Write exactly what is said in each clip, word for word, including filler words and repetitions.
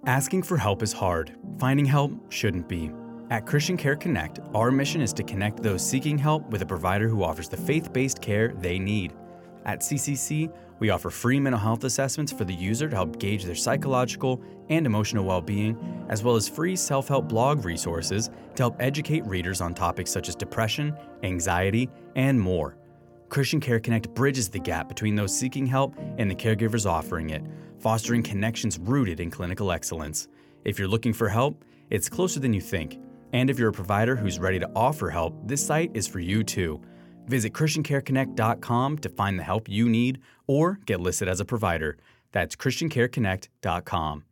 Asking for help is hard. Finding help shouldn't be. At Christian Care Connect, our mission is to connect those seeking help with a provider who offers the faith-based care they need. At C C C, we offer free mental health assessments for the user to help gauge their psychological and emotional well-being, as well as free self-help blog resources to help educate readers on topics such as depression, anxiety, and more. Christian Care Connect bridges the gap between those seeking help and the caregivers offering it, fostering connections rooted in clinical excellence. If you're looking for help, it's closer than you think. And if you're a provider who's ready to offer help, this site is for you too. Visit Christian Care Connect dot com to find the help you need or get listed as a provider. That's Christian Care Connect dot com.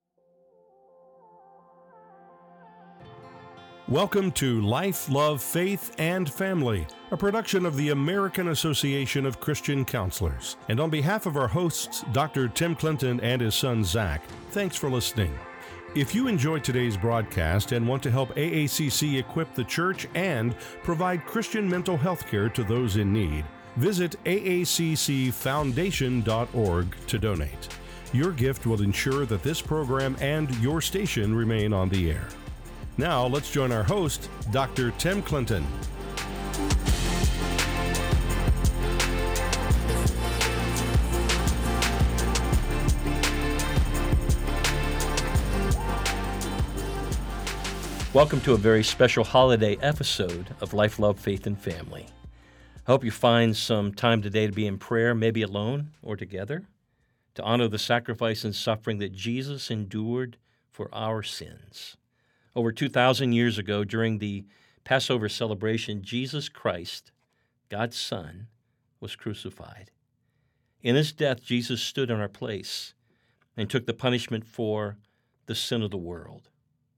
Welcome to Life, Love, Faith, and Family, a production of the American Association of Christian Counselors. And on behalf of our hosts, Doctor Tim Clinton and his son Zach, thanks for listening. If you enjoyed today's broadcast and want to help A A C C equip the church and provide Christian mental health care to those in need, visit A A C C foundation dot org to donate. Your gift will ensure that this program and your station remain on the air. Now, let's join our host, Doctor Tim Clinton. Welcome to a very special holiday episode of Life, Love, Faith, and Family. I hope you find some time today to be in prayer, maybe alone or together, to honor the sacrifice and suffering that Jesus endured for our sins. Over two thousand years ago, during the Passover celebration, Jesus Christ, God's Son, was crucified. In his death, Jesus stood in our place and took the punishment for the sin of the world.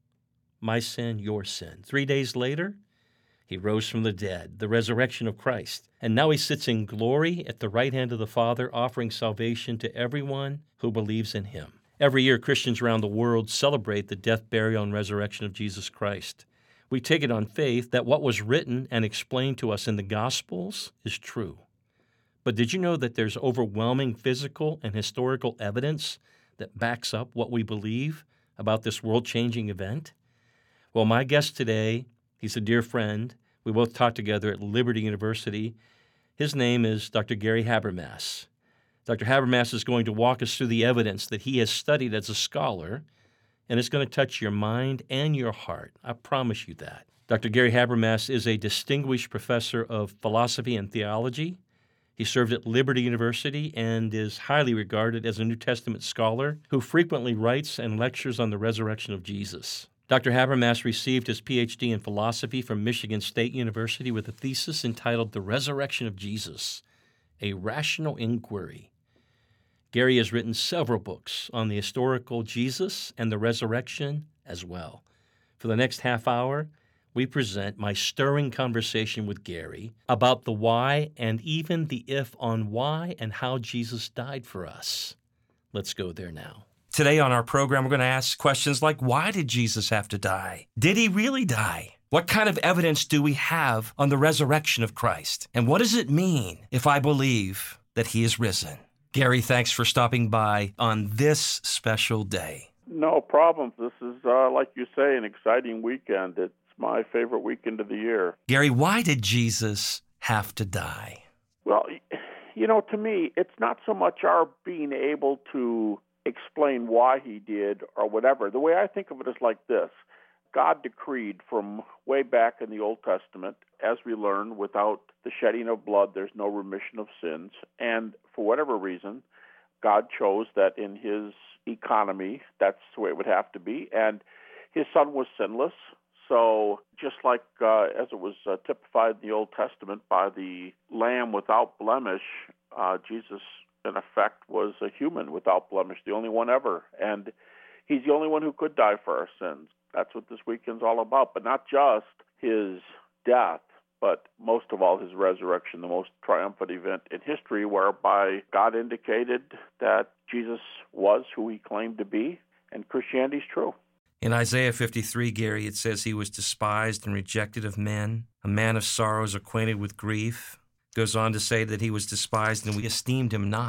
My sin, your sin. Three days later, he rose from the dead, the resurrection of Christ. And now he sits in glory at the right hand of the Father, offering salvation to everyone who believes in him. Every year, Christians around the world celebrate the death, burial, and resurrection of Jesus Christ. We take it on faith that what was written and explained to us in the Gospels is true. But did you know that there's overwhelming physical and historical evidence that backs up what we believe about this world-changing event? Well, my guest today, he's a dear friend. We both taught together at Liberty University. His name is Doctor Gary Habermas. Doctor Habermas is going to walk us through the evidence that he has studied as a scholar, and it's going to touch your mind and your heart. I promise you that. Doctor Gary Habermas is a distinguished professor of philosophy and theology. He served at Liberty University and is highly regarded as a New Testament scholar who frequently writes and lectures on the resurrection of Jesus. Doctor Habermas received his P H D in philosophy from Michigan State University with a thesis entitled The Resurrection of Jesus, A Rational Inquiry. Gary has written several books on the historical Jesus and the resurrection as well. For the next half hour, we present my stirring conversation with Gary about the why and even the if on why and how Jesus died for us. Let's go there now. Today on our program, we're going to ask questions like, why did Jesus have to die? Did he really die? What kind of evidence do we have on the resurrection of Christ? And what does it mean if I believe that he is risen? Gary, thanks for stopping by on this special day. No problem. This is, uh, like you say, an exciting weekend. It's my favorite weekend of the year. Gary, why did Jesus have to die? Well, you know, to me, it's not so much our being able to explain why he did or whatever. The way I think of it is like this. God decreed from way back in the Old Testament, as we learn, without the shedding of blood, there's no remission of sins. And for whatever reason, God chose that in his economy, that's the way it would have to be. And his son was sinless. So just like uh, as it was uh, typified in the Old Testament by the lamb without blemish, uh, Jesus, in effect, was a human without blemish, the only one ever. And he's the only one who could die for our sins. That's what this weekend's all about. But not just his death, but most of all his resurrection, the most triumphant event in history, whereby God indicated that Jesus was who he claimed to be, and Christianity's true. In Isaiah fifty-three, Gary, it says he was despised and rejected of men, a man of sorrows, acquainted with grief. Goes on to say that he was despised and we esteemed him not.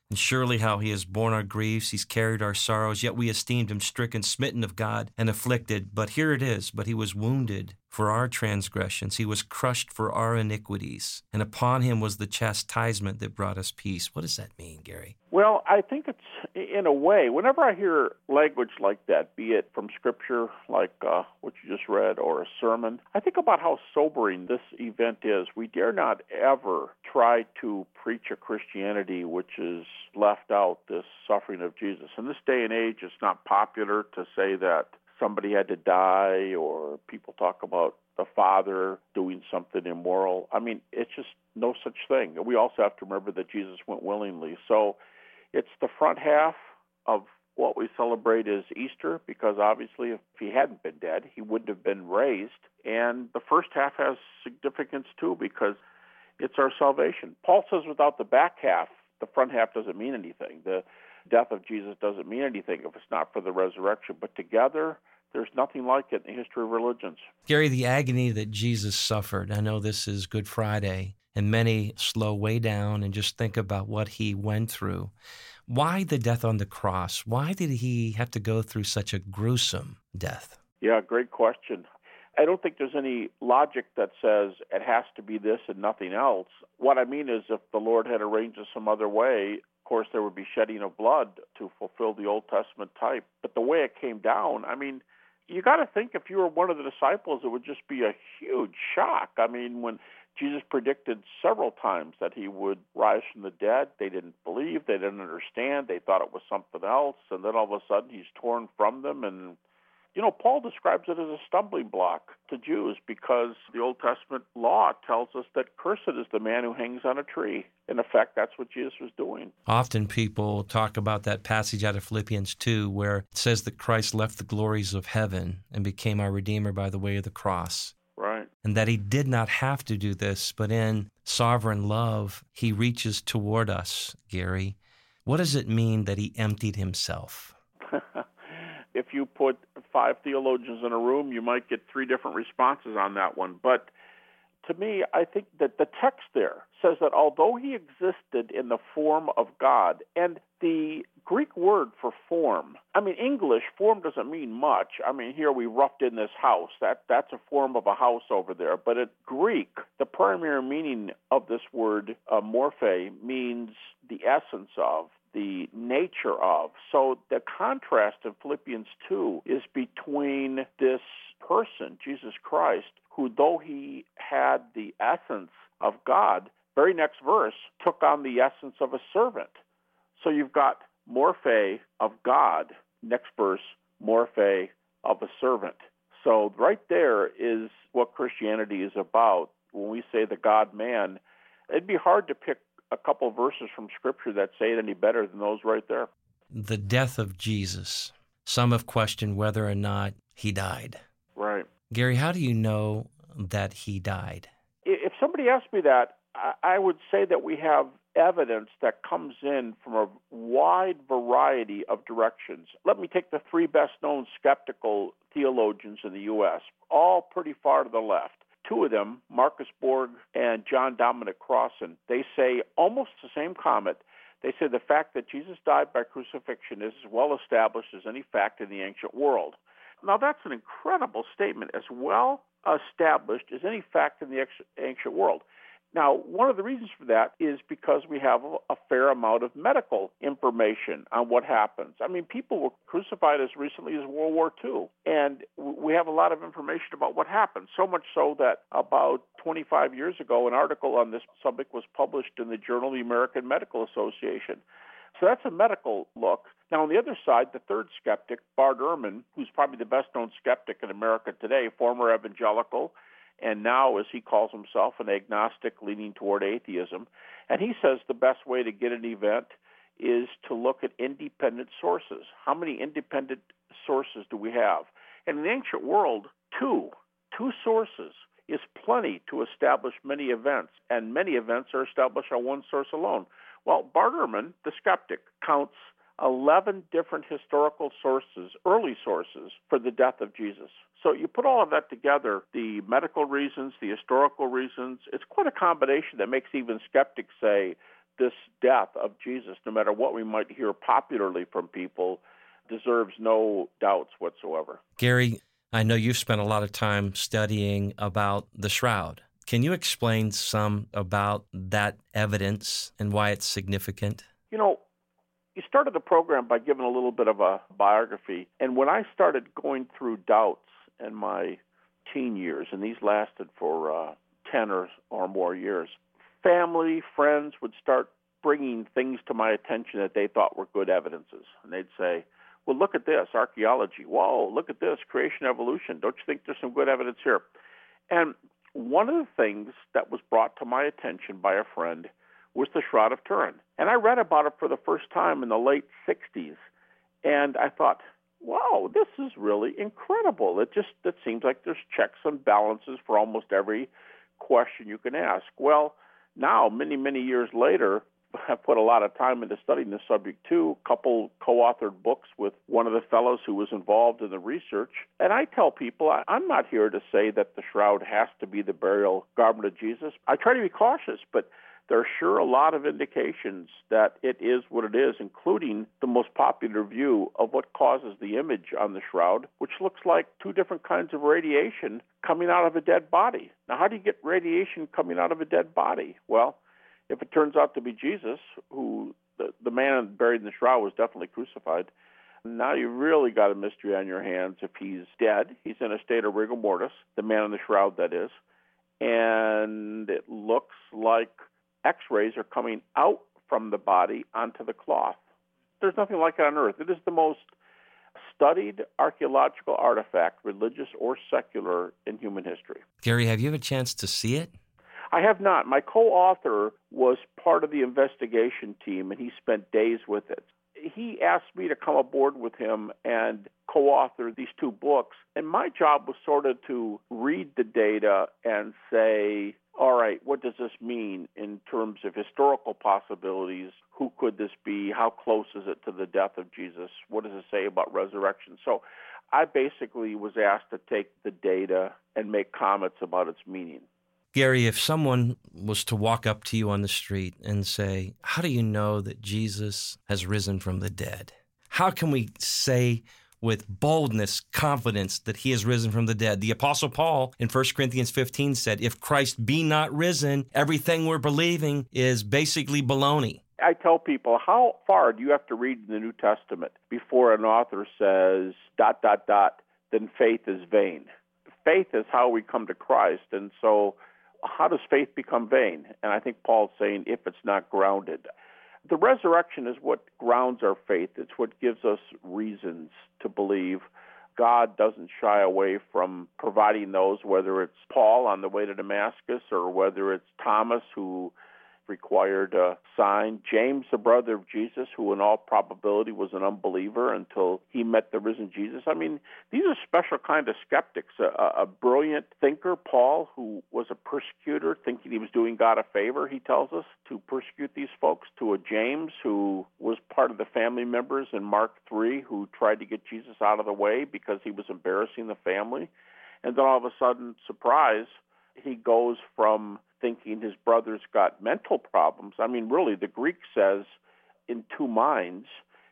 And surely how he has borne our griefs, he's carried our sorrows, yet we esteemed him stricken, smitten of God, and afflicted. But here it is, but he was wounded for our transgressions, he was crushed for our iniquities, and upon him was the chastisement that brought us peace. What does that mean, Gary? Well, I think it's, in a way, whenever I hear language like that, be it from Scripture, like uh, what you just read, or a sermon, I think about how sobering this event is. We dare not ever try to preach a Christianity which is left out this suffering of Jesus. In this day and age, it's not popular to say that somebody had to die, or people talk about the Father doing something immoral. I mean, it's just no such thing. We also have to remember that Jesus went willingly. So it's the front half of what we celebrate is Easter, because obviously if he hadn't been dead, he wouldn't have been raised. And the first half has significance too, because it's our salvation. Paul says without the back half, the front half doesn't mean anything. The death of Jesus doesn't mean anything if it's not for the resurrection. But together, there's nothing like it in the history of religions. Gary, the agony that Jesus suffered, I know this is Good Friday, and many slow way down and just think about what he went through. Why the death on the cross? Why did he have to go through such a gruesome death? Yeah, great question. I don't think there's any logic that says it has to be this and nothing else. What I mean is if the Lord had arranged it some other way, of course there would be shedding of blood to fulfill the Old Testament type. But the way it came down, I mean, you got to think if you were one of the disciples, it would just be a huge shock. I mean, when Jesus predicted several times that he would rise from the dead, they didn't believe, they didn't understand, they thought it was something else, and then all of a sudden he's torn from them. And, you know, Paul describes it as a stumbling block to Jews because the Old Testament law tells us that cursed is the man who hangs on a tree. In effect, that's what Jesus was doing. Often people talk about that passage out of Philippians two where it says that Christ left the glories of heaven and became our Redeemer by the way of the cross. Right. And that he did not have to do this, but in sovereign love, he reaches toward us, Gary. What does it mean that he emptied himself? If you put five theologians in a room, you might get three different responses on that one. But to me, I think that the text there says that although he existed in the form of God, and the Greek word for form, I mean, English, form doesn't mean much. I mean, here we roughed in this house. That That's a form of a house over there. But in Greek, the primary meaning of this word, uh, morphe, means the essence of, the nature of. So the contrast in Philippians two is between this person, Jesus Christ, who though he had the essence of God, very next verse, took on the essence of a servant. So you've got morphe of God, next verse, morphe of a servant. So right there is what Christianity is about. When we say the God-man, it'd be hard to pick a couple of verses from Scripture that say it any better than those right there. The death of Jesus. Some have questioned whether or not he died. Right. Gary, how do you know that he died? If somebody asked me that, I would say that we have evidence that comes in from a wide variety of directions. Let me take the three best-known skeptical theologians in the U S, all pretty far to the left. Two of them, Marcus Borg and John Dominic Crossan, they say almost the same comment. They say the fact that Jesus died by crucifixion is as well established as any fact in the ancient world. Now, that's an incredible statement, as well established as any fact in the ancient world. Now, one of the reasons for that is because we have a fair amount of medical information on what happens. I mean, people were crucified as recently as World War Two, and we have a lot of information about what happened, so much so that about twenty-five years ago, an article on this subject was published in the Journal of the American Medical Association. So that's a medical look. Now, on the other side, the third skeptic, Bart Ehrman, who's probably the best-known skeptic in America today, former evangelical, and now, as he calls himself, an agnostic leaning toward atheism. And he says the best way to get an event is to look at independent sources. How many independent sources do we have? And in the ancient world, two. Two sources is plenty to establish many events, and many events are established on one source alone. Well, Bart Ehrman, the skeptic, counts eleven different historical sources, early sources, for the death of Jesus. So you put all of that together, the medical reasons, the historical reasons, it's quite a combination that makes even skeptics say this death of Jesus, no matter what we might hear popularly from people, deserves no doubts whatsoever. Gary, I know you've spent a lot of time studying about the shroud. Can you explain some about that evidence and why it's significant? You know, you started the program by giving a little bit of a biography, and when I started going through doubts in my teen years, and these lasted for uh, ten or, or more years, family, friends would start bringing things to my attention that they thought were good evidences. And they'd say, well, look at this, archaeology. Whoa, look at this, creation, evolution. Don't you think there's some good evidence here? And one of the things that was brought to my attention by a friend was the Shroud of Turin. And I read about it for the first time in the late sixties. And I thought, wow, this is really incredible. It just it seems like there's checks and balances for almost every question you can ask. Well, now, many, many years later, I've put a lot of time into studying this subject too, a couple co-authored books with one of the fellows who was involved in the research. And I tell people, I, I'm not here to say that the shroud has to be the burial garment of Jesus. I try to be cautious, but there are sure a lot of indications that it is what it is, including the most popular view of what causes the image on the shroud, which looks like two different kinds of radiation coming out of a dead body. Now, how do you get radiation coming out of a dead body? Well, if it turns out to be Jesus, who the, the man buried in the shroud was definitely crucified, now you've really got a mystery on your hands. If he's dead, he's in a state of rigor mortis, the man in the shroud, that is, and it looks like X-rays are coming out from the body onto the cloth. There's nothing like it on Earth. It is the most studied archaeological artifact, religious or secular, in human history. Gary, have you had a chance to see it? I have not. My co-author was part of the investigation team, and he spent days with it. He asked me to come aboard with him and co-author these two books, and my job was sort of to read the data and say, all right, what does this mean in terms of historical possibilities? Who could this be? How close is it to the death of Jesus? What does it say about resurrection? So I basically was asked to take the data and make comments about its meaning. Gary, if someone was to walk up to you on the street and say, how do you know that Jesus has risen from the dead? How can we say with boldness, confidence that he has risen from the dead? The Apostle Paul in First Corinthians fifteen said, if Christ be not risen, everything we're believing is basically baloney. I tell people, how far do you have to read in the New Testament before an author says, dot, dot, dot, then faith is vain? Faith is how we come to Christ, and so how does faith become vain? And I think Paul's saying, if it's not grounded. The resurrection is what grounds our faith. It's what gives us reasons to believe. God doesn't shy away from providing those, whether it's Paul on the way to Damascus or whether it's Thomas who required a sign, James, the brother of Jesus, who in all probability was an unbeliever until he met the risen Jesus. I mean, these are special kind of skeptics. A, a brilliant thinker, Paul, who was a persecutor, thinking he was doing God a favor, he tells us, to persecute these folks, to a James who was part of the family members in Mark three who tried to get Jesus out of the way because he was embarrassing the family. And then all of a sudden, surprise, he goes from thinking his brother's got mental problems. I mean, really, the Greek says in two minds,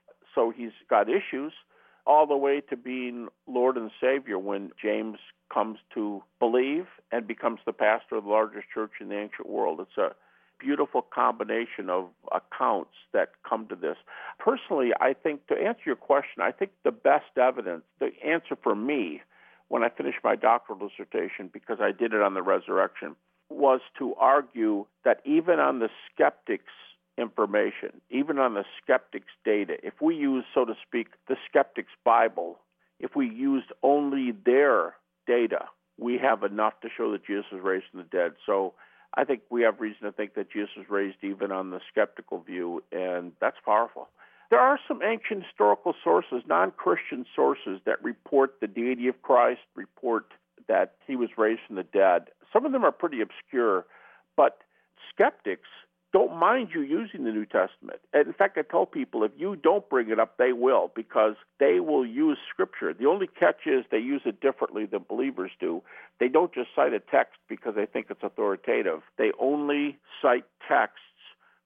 so he's got issues, all the way to being Lord and Savior when James comes to believe and becomes the pastor of the largest church in the ancient world. It's a beautiful combination of accounts that come to this. Personally, I think, to answer your question, I think the best evidence, the answer for me when I finished my doctoral dissertation, because I did it on the resurrection, was to argue that even on the skeptics' information, even on the skeptics' data, if we use, so to speak, the skeptics' Bible, if we used only their data, we have enough to show that Jesus was raised from the dead. So I think we have reason to think that Jesus was raised even on the skeptical view, and that's powerful. There are some ancient historical sources, non-Christian sources, that report the deity of Christ, report that he was raised from the dead. Some of them are pretty obscure, but skeptics don't mind you using the New Testament. And in fact, I tell people, if you don't bring it up, they will, because they will use Scripture. The only catch is they use it differently than believers do. They don't just cite a text because they think it's authoritative. They only cite texts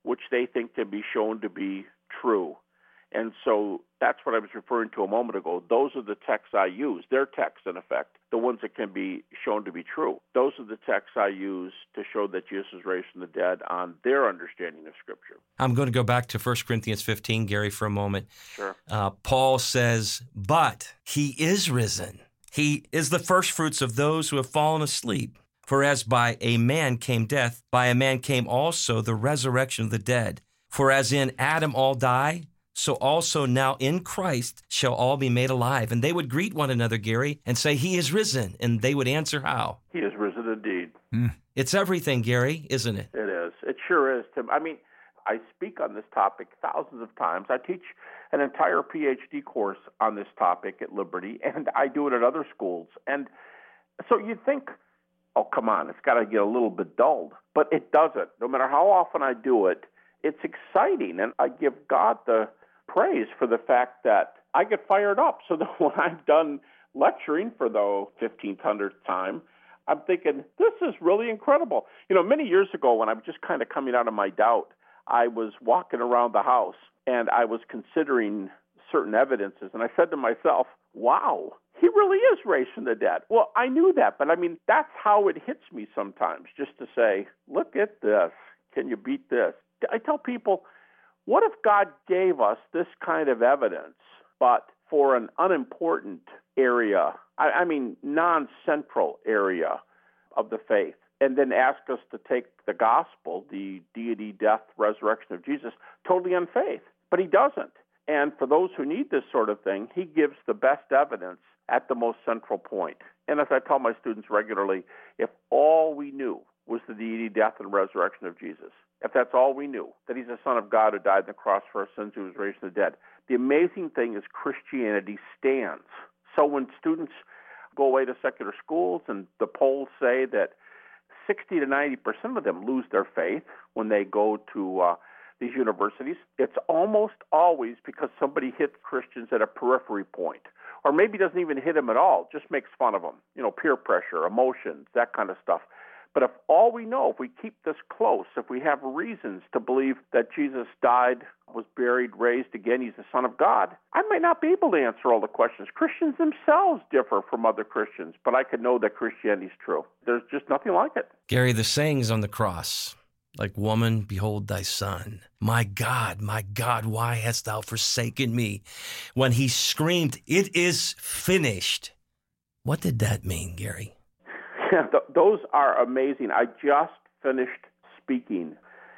which they think can be shown to be true. And so that's what I was referring to a moment ago. Those are the texts I use. They're texts, in effect, the ones that can be shown to be true. Those are the texts I use to show that Jesus was raised from the dead on their understanding of Scripture. I'm going to go back to First Corinthians fifteen, Gary, for a moment. Sure. Uh, Paul says, but he is risen. He is the firstfruits of those who have fallen asleep. For as by a man came death, by a man came also the resurrection of the dead. For as in Adam all die, so also now in Christ shall all be made alive. And they would greet one another, Gary, and say, he is risen. And they would answer, how? He is risen indeed. Mm. It's everything, Gary, isn't it? It is. It sure is, Tim. I mean, I speak on this topic thousands of times. I teach an entire P H D course on this topic at Liberty, and I do it at other schools. And so you'd think, oh, come on, it's got to get a little bit dulled. But it doesn't. No matter how often I do it, it's exciting, and I give God the praise for the fact that I get fired up, so that when I'm done lecturing for the fifteen hundredth time, I'm thinking, this is really incredible. You know, many years ago when I was just kind of coming out of my doubt, I was walking around the house and I was considering certain evidences, and I said to myself, wow, he really is raised from the dead. Well, I knew that, but I mean, that's how it hits me sometimes, just to say, look at this. Can you beat this? I tell people, what if God gave us this kind of evidence, but for an unimportant area, I, I mean, non-central area of the faith, and then asked us to take the gospel, the deity, death, resurrection of Jesus, totally on faith? But he doesn't. And for those who need this sort of thing, he gives the best evidence at the most central point. And as I tell my students regularly, if all we knew was the deity, death, and resurrection of Jesus, if that's all we knew, that he's the Son of God who died on the cross for our sins, who was raised from the dead, the amazing thing is Christianity stands. So when students go away to secular schools and the polls say that sixty to ninety percent of them lose their faith when they go to uh, these universities, it's almost always because somebody hits Christians at a periphery point, or maybe doesn't even hit them at all, just makes fun of them, you know, peer pressure, emotions, that kind of stuff. But if all we know, if we keep this close, if we have reasons to believe that Jesus died, was buried, raised again, he's the Son of God, I might not be able to answer all the questions. Christians themselves differ from other Christians, but I can know that Christianity is true. There's just nothing like it. Gary, the sayings on the cross, like, woman, behold thy son. My God, my God, why hast thou forsaken me? When he screamed, it is finished. What did that mean, Gary? Yeah, th- those are amazing. I just finished speaking,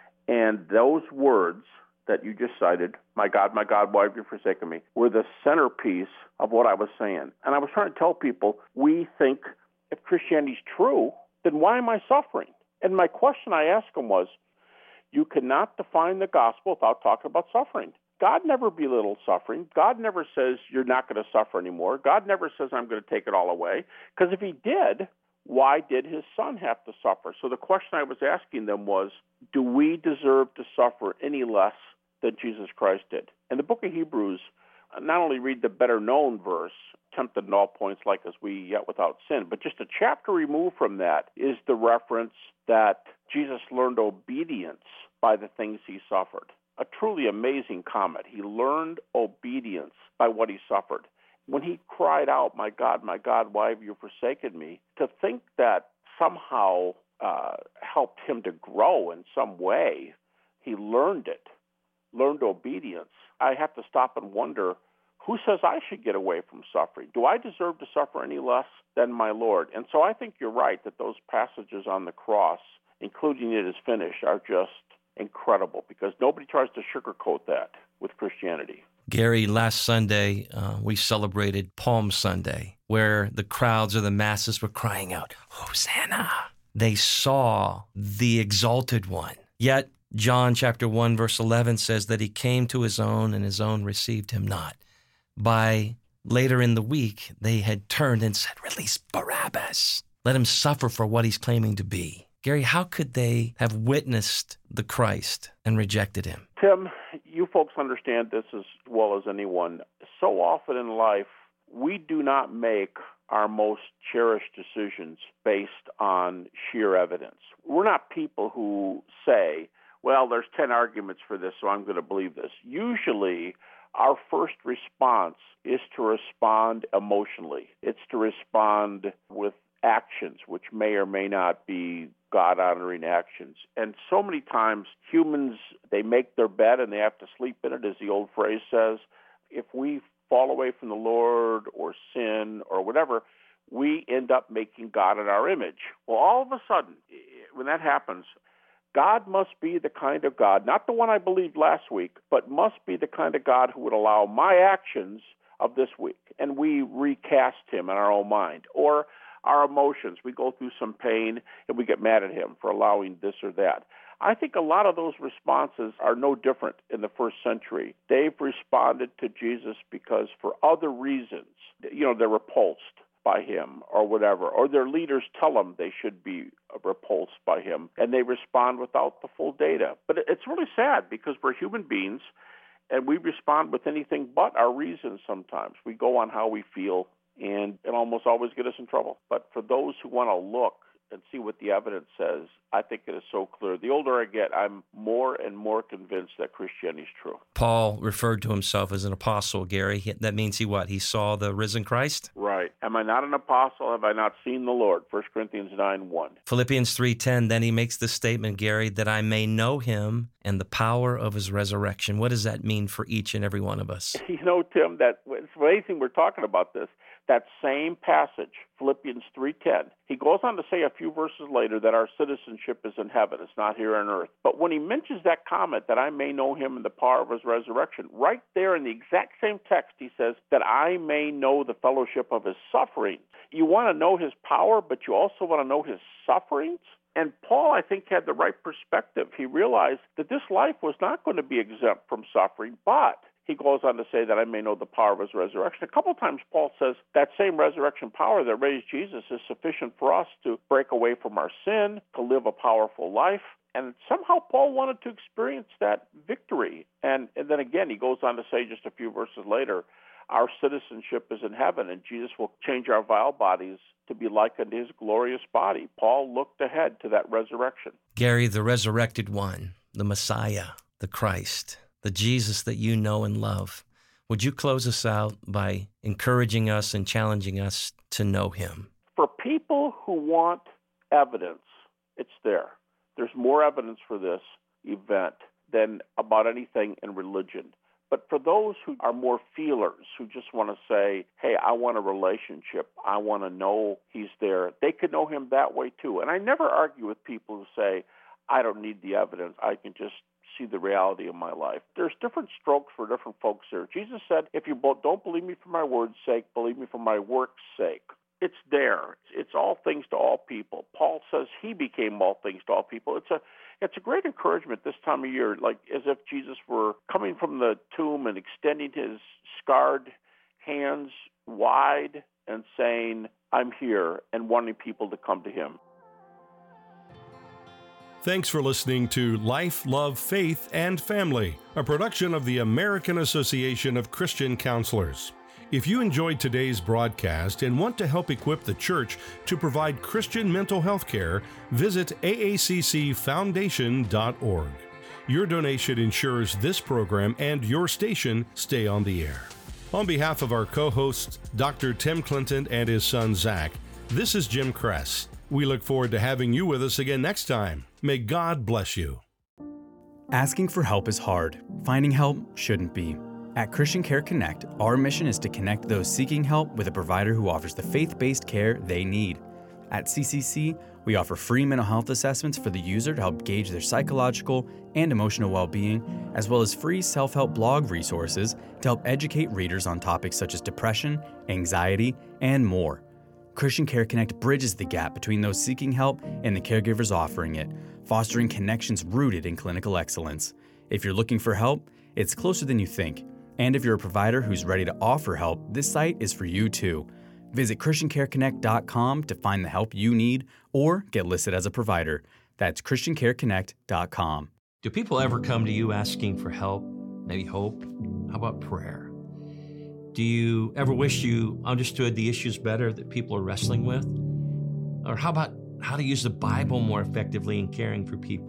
and those words that you just cited, my God, my God, why have you forsaken me, were the centerpiece of what I was saying. And I was trying to tell people, we think if Christianity is true, then why am I suffering? And my question I asked them was, you cannot define the gospel without talking about suffering. God never belittles suffering. God never says you're not going to suffer anymore. God never says I'm going to take it all away. Because if he did, why did his son have to suffer? So the question I was asking them was, do we deserve to suffer any less than Jesus Christ did? And the book of Hebrews not only read the better-known verse, tempted in all points like as we, yet without sin, but just a chapter removed from that is the reference that Jesus learned obedience by the things he suffered. A truly amazing comment. He learned obedience by what he suffered. When he cried out, my God, my God, why have you forsaken me? To think that somehow uh, helped him to grow in some way, he learned it, learned obedience. I have to stop and wonder, who says I should get away from suffering? Do I deserve to suffer any less than my Lord? And so I think you're right that those passages on the cross, including it is finished, are just incredible because nobody tries to sugarcoat that with Christianity. Gary, last Sunday, uh, we celebrated Palm Sunday, where the crowds or the masses were crying out, Hosanna! They saw the exalted one. Yet, John chapter one, verse eleven says that he came to his own and his own received him not. By later in the week, they had turned and said, release Barabbas. Let him suffer for what he's claiming to be. Gary, how could they have witnessed the Christ and rejected him? Tim, you folks understand this as well as anyone. So often in life, we do not make our most cherished decisions based on sheer evidence. We're not people who say, well, there's ten arguments for this, so I'm going to believe this. Usually, our first response is to respond emotionally. It's to respond with actions, which may or may not be God-honoring actions. And so many times, humans, they make their bed and they have to sleep in it, as the old phrase says. If we fall away from the Lord or sin or whatever, we end up making God in our image. Well, all of a sudden, when that happens, God must be the kind of God, not the one I believed last week, but must be the kind of God who would allow my actions of this week. And we recast him in our own mind. Or our emotions, we go through some pain and we get mad at him for allowing this or that. I think a lot of those responses are no different in the first century. They've responded to Jesus because for other reasons, you know, they're repulsed by him or whatever, or their leaders tell them they should be repulsed by him, and they respond without the full data. But it's really sad because we're human beings, and we respond with anything but our reasons sometimes. We go on how we feel, and it almost always get us in trouble. But for those who want to look and see what the evidence says, I think it is so clear. The older I get, I'm more and more convinced that Christianity is true. Paul referred to himself as an apostle, Gary. That means he what? He saw the risen Christ? Right. Am I not an apostle? Have I not seen the Lord? First Corinthians nine one. Philippians three ten, then he makes the statement, Gary, that I may know him and the power of his resurrection. What does that mean for each and every one of us? You know, Tim, that it's amazing we're talking about this. That same passage, Philippians three ten, he goes on to say a few verses later that our citizenship is in heaven. It's not here on earth. But when he mentions that comment, that I may know him and the power of his resurrection, right there in the exact same text, he says that I may know the fellowship of his sufferings. You want to know his power, but you also want to know his sufferings? And Paul, I think, had the right perspective. He realized that this life was not going to be exempt from suffering, but he goes on to say that I may know the power of his resurrection. A couple of times Paul says that same resurrection power that raised Jesus is sufficient for us to break away from our sin, to live a powerful life. And somehow Paul wanted to experience that victory. And, and then again, he goes on to say just a few verses later, our citizenship is in heaven, and Jesus will change our vile bodies to be like unto his glorious body. Paul looked ahead to that resurrection. Gary, the resurrected one, the Messiah, the Christ, the Jesus that you know and love. Would you close us out by encouraging us and challenging us to know him? For people who want evidence, it's there. There's more evidence for this event than about anything in religion. But for those who are more feelers, who just want to say, hey, I want a relationship, I want to know he's there, they could know him that way too. And I never argue with people who say, I don't need the evidence, I can just see the reality of my life. There's different strokes for different folks here. Jesus said, if you don't believe me for my word's sake, believe me for my work's sake. It's there. It's all things to all people. Paul says he became all things to all people. It's a it's a great encouragement this time of year, like as if Jesus were coming from the tomb and extending his scarred hands wide and saying, I'm here, and wanting people to come to him. Thanks for listening to Life, Love, Faith, and Family, a production of the American Association of Christian Counselors. If you enjoyed today's broadcast and want to help equip the church to provide Christian mental health care, visit A A C C foundation dot org. Your donation ensures this program and your station stay on the air. On behalf of our co-hosts, Doctor Tim Clinton and his son Zach, this is Jim Kress. We look forward to having you with us again next time. May God bless you. Asking for help is hard. Finding help shouldn't be. At Christian Care Connect, our mission is to connect those seeking help with a provider who offers the faith-based care they need. At C C C, we offer free mental health assessments for the user to help gauge their psychological and emotional well-being, as well as free self-help blog resources to help educate readers on topics such as depression, anxiety, and more. Christian Care Connect bridges the gap between those seeking help and the caregivers offering it, fostering connections rooted in clinical excellence. If you're looking for help, it's closer than you think. And if you're a provider who's ready to offer help, this site is for you too. Visit Christian Care Connect dot com to find the help you need or get listed as a provider. That's Christian Care Connect dot com. Do people ever come to you asking for help, maybe hope? How about prayer? Do you ever wish you understood the issues better that people are wrestling with? Or how about how to use the Bible more effectively in caring for people?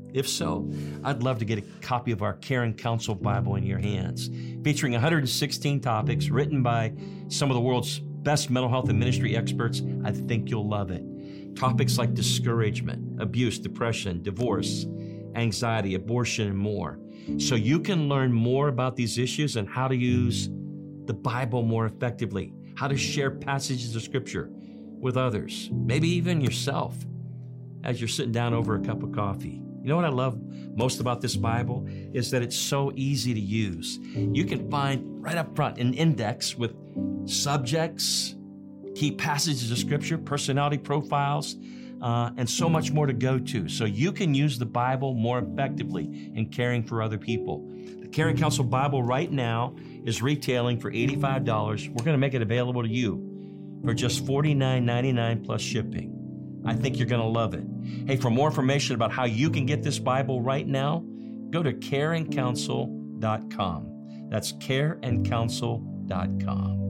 If so, I'd love to get a copy of our Care and Counsel Bible in your hands, featuring one hundred sixteen topics written by some of the world's best mental health and ministry experts. I think you'll love it. Topics like discouragement, abuse, depression, divorce, anxiety, abortion, and more. So you can learn more about these issues and how to use the Bible more effectively, how to share passages of Scripture with others, maybe even yourself, as you're sitting down over a cup of coffee. You know what I love most about this Bible is that it's so easy to use. You can find right up front an index with subjects, key passages of Scripture, personality profiles, uh, and so much more to go to. So you can use the Bible more effectively in caring for other people. The Care and Counsel Bible right now is retailing for eighty-five dollars. We're going to make it available to you for just forty-nine ninety-nine plus shipping. I think you're going to love it. Hey, for more information about how you can get this Bible right now, go to care and counsel dot com. That's care and counsel dot com.